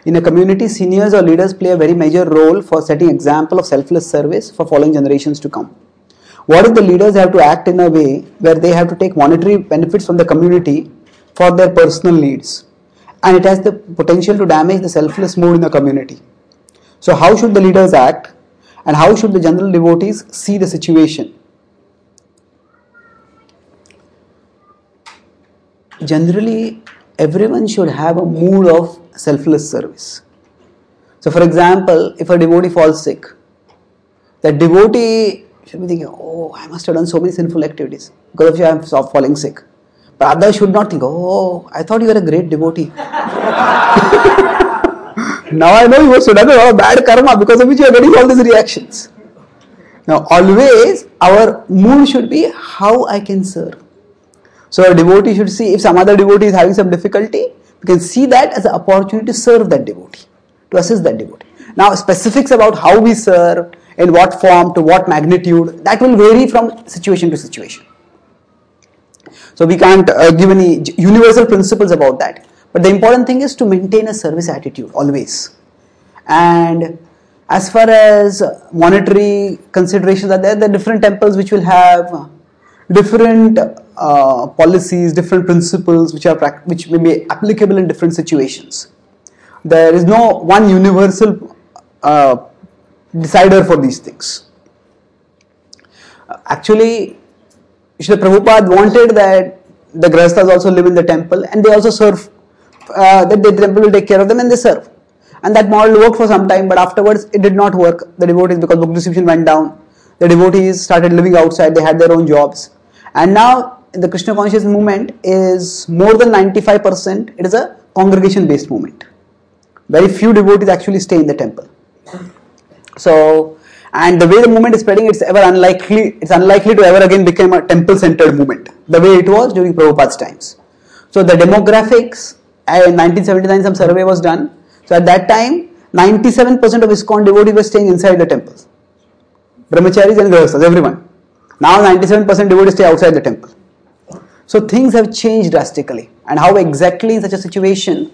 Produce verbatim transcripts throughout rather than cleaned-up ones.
In a community, seniors or leaders play a very major role for setting example of selfless service for following generations to come. What if the leaders have to act in a way where they have to take monetary benefits from the community for their personal needs, and it has the potential to damage the selfless mood in the community? So how should the leaders act, and how should the general devotees see the situation? Generally, everyone should have a mood of selfless service. So for example, if a devotee falls sick, that devotee should be thinking, oh, I must have done so many sinful activities because of you I am falling sick. But others should not think, oh, I thought you were a great devotee. Now I know you must have done a lot of bad karma because of which you are getting all these reactions. Now always our mood should be how I can serve. So a devotee should see if some other devotee is having some difficulty, we can see that as an opportunity to serve that devotee, to assist that devotee. Now specifics about how we serve, in what form, to what magnitude, that will vary from situation to situation. So we can't uh, give any universal principles about that. But the important thing is to maintain a service attitude always. And as far as monetary considerations are there, there are different temples which will have different uh, policies, different principles which are which may be applicable in different situations. There is no one universal uh, decider for these things. Uh, actually, Srila Prabhupada wanted that the Grahasthas also live in the temple and they also serve, uh, that the temple will take care of them and they serve. And that model worked for some time, but afterwards it did not work. The devotees, because book distribution went down, the devotees started living outside, they had their own jobs. And now the Krishna consciousness movement is more than ninety-five percent, it is a congregation based movement. Very few devotees actually stay in the temple. So, and the way the movement is spreading, it's ever unlikely, it's unlikely to ever again become a temple-centered movement, the way it was during Prabhupada's times. So the demographics, in nineteen seventy-nine some survey was done. So at that time, ninety-seven percent of ISKCON devotees were staying inside the temples. Brahmacharis and Grahasthas, everyone. Now ninety-seven percent devotees stay outside the temple. So things have changed drastically. And how exactly in such a situation,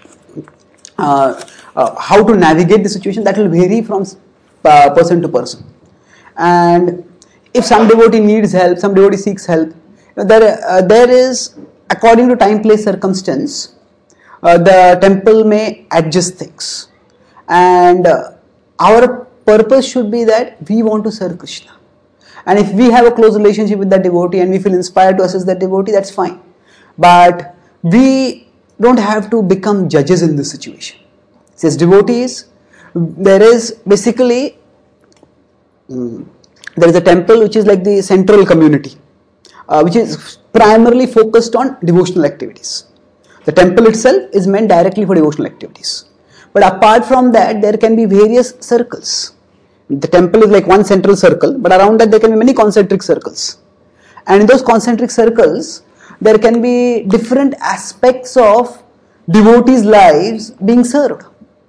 uh, uh, how to navigate the situation, that will vary from uh, person to person. And if some devotee needs help, some devotee seeks help, there, uh, there is, according to time, place, circumstance, uh, the temple may adjust things. And uh, our purpose should be that we want to serve Krishna. And if we have a close relationship with that devotee and we feel inspired to assist that devotee, that's fine. But we don't have to become judges in this situation. As devotees, there is basically, um, there is a temple which is like the central community, uh, which is primarily focused on devotional activities. The temple itself is meant directly for devotional activities. But apart from that, there can be various circles. The temple is like one central circle, but around that there can be many concentric circles. And in those concentric circles, there can be different aspects of devotees' lives being served.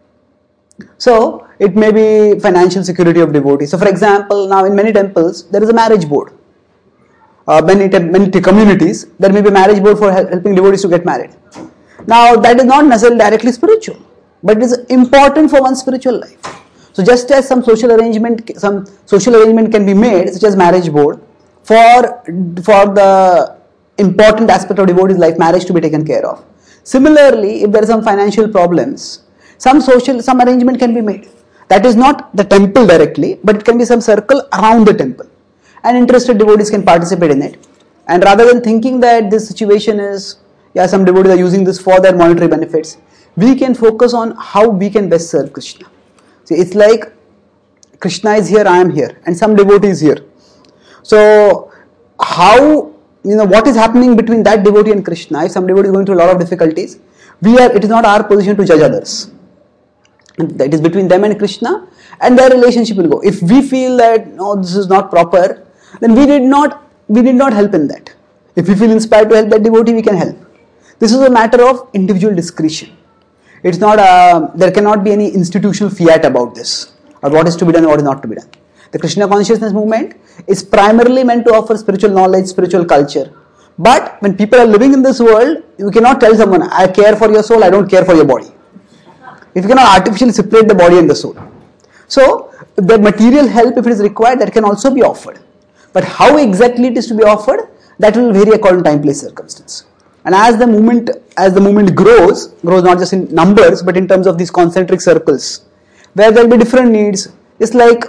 So, it may be financial security of devotees. So, for example, now in many temples, there is a marriage board. Uh, many, many communities, there may be a marriage board for helping devotees to get married. Now, that is not necessarily directly spiritual, but it is important for one's spiritual life. So just as some social arrangement, some social arrangement can be made, such as marriage board, for, for the important aspect of devotee's life, marriage to be taken care of. Similarly, if there are some financial problems, some social, some arrangement can be made. That is not the temple directly, but it can be some circle around the temple. And interested devotees can participate in it. And rather than thinking that this situation is, yeah, some devotees are using this for their monetary benefits, we can focus on how we can best serve Krishna. See, it's like Krishna is here, I am here, and some devotee is here. So, how, you know, what is happening between that devotee and Krishna? If some devotee is going through a lot of difficulties, we are, it is not our position to judge others. It is between them and Krishna, and their relationship will go. If we feel that, no, this is not proper, then we did not, we did not help in that. If we feel inspired to help that devotee, we can help. This is a matter of individual discretion. It's not a, there cannot be any institutional fiat about this, or what is to be done and what is not to be done. The Krishna consciousness movement is primarily meant to offer spiritual knowledge, spiritual culture. But when people are living in this world, you cannot tell someone, I care for your soul, I don't care for your body. If you cannot artificially separate the body and the soul. So, the material help, if it is required, that can also be offered. But how exactly it is to be offered, that will vary according to time, place, circumstance. And as the movement, as the movement grows, grows not just in numbers, but in terms of these concentric circles, where there will be different needs. It's like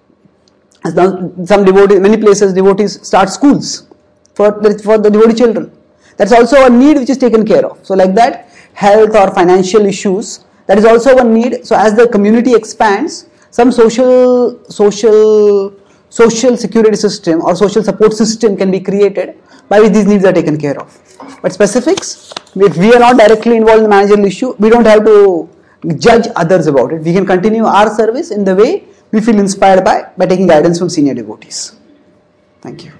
some devotees, many places devotees start schools for the, for the devotee children. That's also a need which is taken care of. So like that, health or financial issues, that is also a need. So as the community expands, some social, social, social security system or social support system can be created by which these needs are taken care of. But specifics, if we are not directly involved in the managerial issue, we don't have to judge others about it. We can continue our service in the way we feel inspired by, by taking guidance from senior devotees. Thank you.